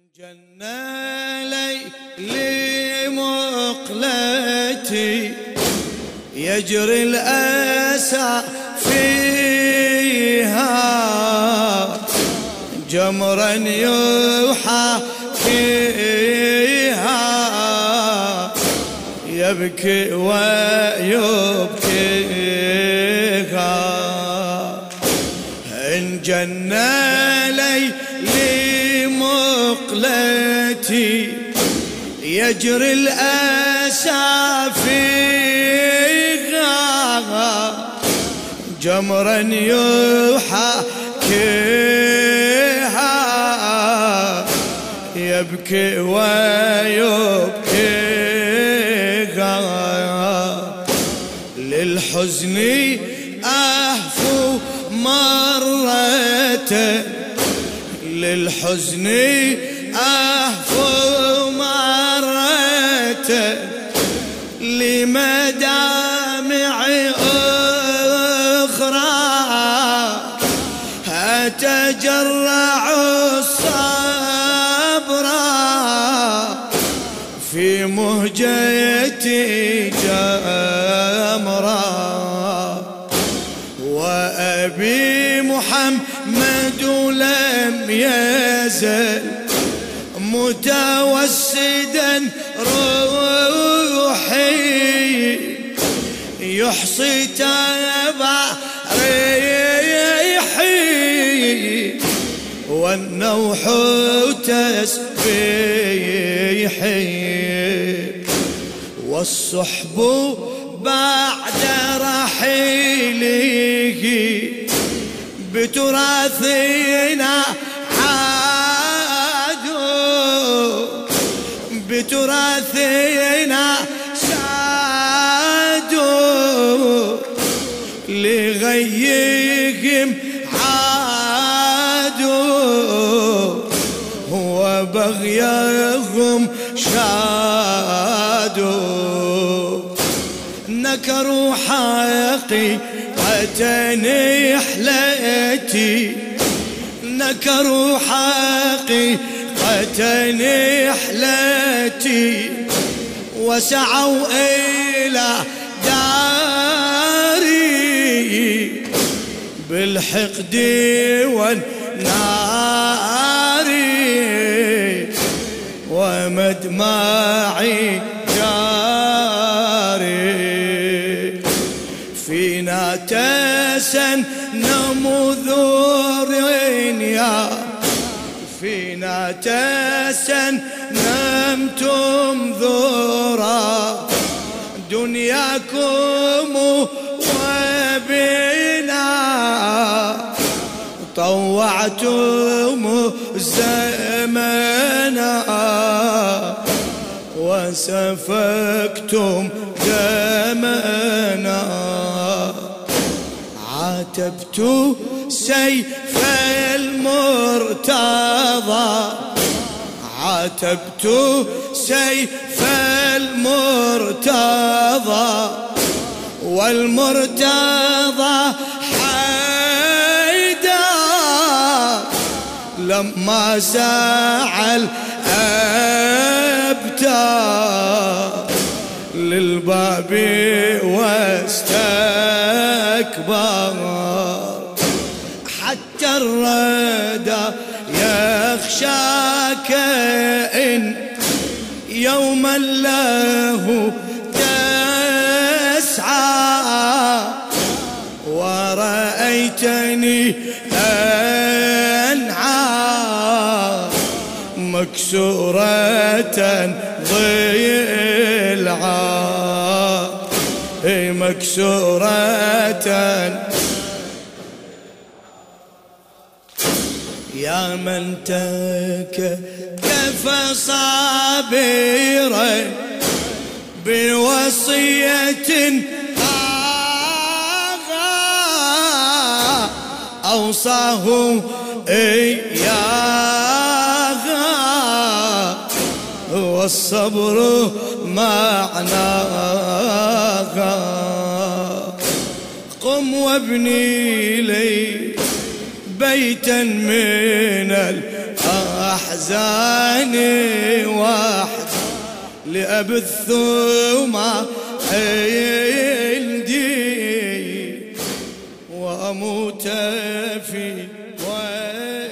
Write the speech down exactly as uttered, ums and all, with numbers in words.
جنى ليلي مقلتي يجري الأسى فيها جمرا يوحى فيها يبكي ويبكيها إن جنى ليلي مقلتي يجري الأسى فيها جمرا يحاكيها يبكي ويبكيها للحزن أهفو مرة للحزن أهفو مرة لمدامع أخرى أتجرع الصبر في مهجتي جمرا وأبي محمد لم يزل متوسدا روحي يحصي تبع ريحي والنوح تسبيحي والصحب بعد رحيله بتراثنا عادوا بتراثنا سادوا لغيهم عادوا وبغيهم شادوا نكروا حقيقة نحلتي نكروا حقيقة نحلتي وسعوا إلى داري بالحقد والنار ومدمعي جاري فينا تسنم ذور يا فينا تسنمتم ذورا دنياكم وبنا طوعتم زمنا وسفكتم دمنا عاتبت سيف المرتضى عاتبت سيف المرتضى والمرتضى حيدر لما سعى الأبتر للباب واستكبر حتى الردى يخشاك إن يوما له تسعى ورأيتني أنعى مكسورة ضلعا مكسورة يا من تكفى صابرا بوصية آغا أوصاه إياها والصبر معناها قم وابني لي بيتا من أحزاني واحد لأبث ما عندي وأموت في وين